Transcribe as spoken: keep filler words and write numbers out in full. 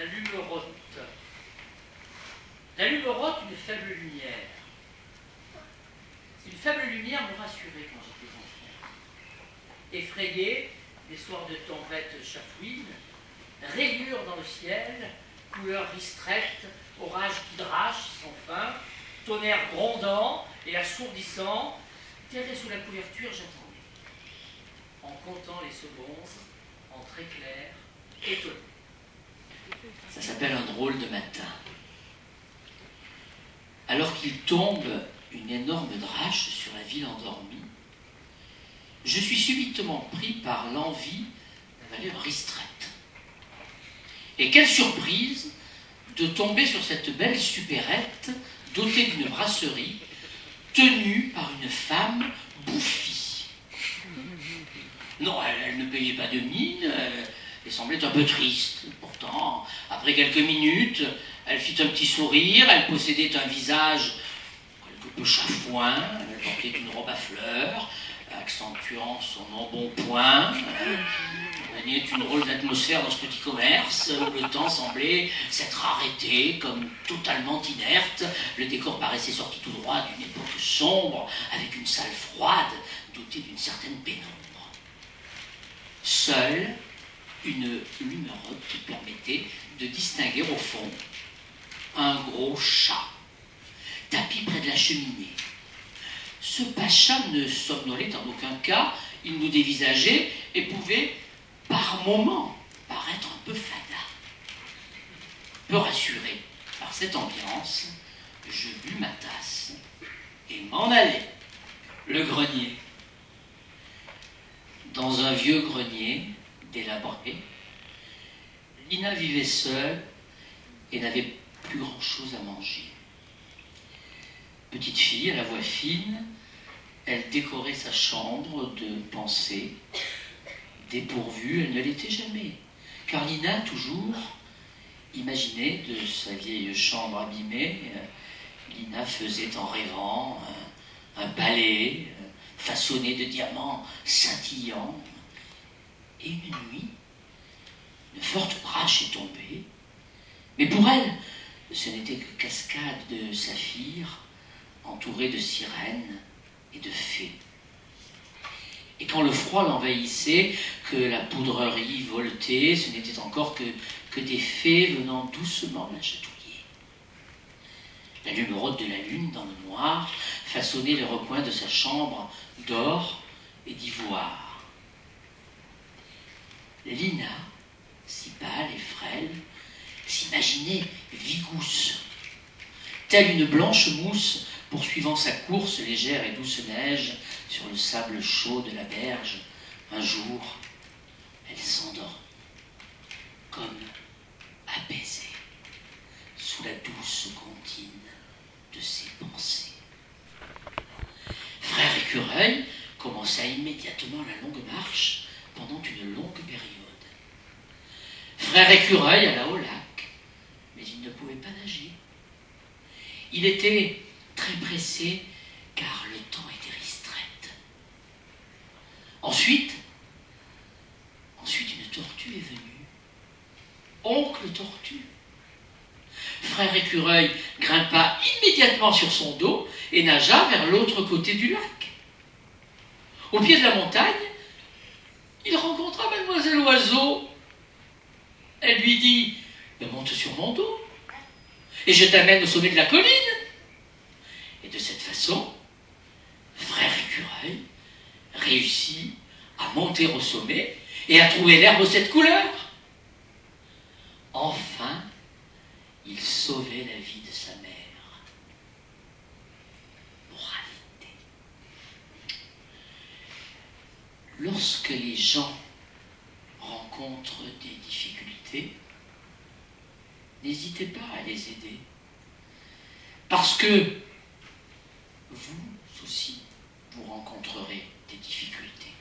la lumerote. La lumerote, une faible lumière. Une faible lumière me rassurait quand j'étais enfant. Effrayé, les soirs de tempête chafouine, rayures dans le ciel, couleurs ristraites, orage qui drache sans fin, tonnerre grondant et assourdissant, terré sous la couverture, j'attendais, en comptant les secondes, en très clair, étonné. Ça s'appelle un drôle de matin. Alors qu'il tombe une énorme drache sur la ville endormie, je suis subitement pris par l'envie d'avaler un ristrette. Et quelle surprise de tomber sur cette belle supérette dotée d'une brasserie, tenue par une femme bouffie. Non, elle, elle ne payait pas de mine, elle, elle semblait un peu triste. Pourtant, après quelques minutes, elle fit un petit sourire, elle possédait un visage quelque peu chafouin, elle portait une robe à fleurs, accentuant son embonpoint. Il y avait une drôle d'atmosphère dans ce petit commerce, où le temps semblait s'être arrêté, comme totalement inerte. Le décor paraissait sorti tout droit d'une époque sombre, avec une salle froide, dotée d'une certaine pénombre. Seule une lumerote qui permettait de distinguer au fond un gros chat, tapi près de la cheminée. Ce pacha ne somnolait en aucun cas, il nous dévisageait et pouvait, par moments, paraître un peu fada. Peu rassuré par cette ambiance, je bus ma tasse et m'en allai. Le grenier. Dans un vieux grenier délabré, Lina vivait seule et n'avait plus grand-chose à manger. Petite fille à la voix fine, elle décorait sa chambre de pensées. Dépourvue, elle ne l'était jamais, car Lina, toujours, imaginait de sa vieille chambre abîmée, Lina faisait en rêvant un, un palais façonné de diamants scintillants. Et une nuit, une forte brache est tombée, mais pour elle, ce n'était que cascade de saphirs, entourée de sirènes et de fées. Et quand le froid l'envahissait, que la poudrerie voltait, ce n'était encore que, que des fées venant doucement la chatouiller. La lumerote de la lune, dans le noir, façonnait les recoins de sa chambre d'or et d'ivoire. Lina, si pâle et frêle, s'imaginait vigousse, telle une blanche mousse poursuivant sa course légère et douce neige sur le sable chaud de la berge. Un jour, elle s'endort, comme apaisée, sous la douce comptine de ses pensées. Frère Écureuil commença immédiatement la longue marche pendant une longue période. Frère Écureuil alla au lac, mais il ne pouvait pas nager. Il était très pressé, car le temps était ristreint. Ensuite, ensuite une tortue est venue. Oncle Tortue. Frère Écureuil grimpa immédiatement sur son dos et nagea vers l'autre côté du lac. Au pied de la montagne, il rencontra Mademoiselle Oiseau. Elle lui dit « Monte sur mon dos et je t'amène au sommet de la colline. » Et de cette façon, Frère Écureuil réussit à monter au sommet et à trouver l'herbe aux sept couleurs. Enfin, il sauvait la vie de sa mère. Moralité. Lorsque les gens rencontrent des difficultés, n'hésitez pas à les aider. Parce que vous aussi, vous rencontrerez des difficultés.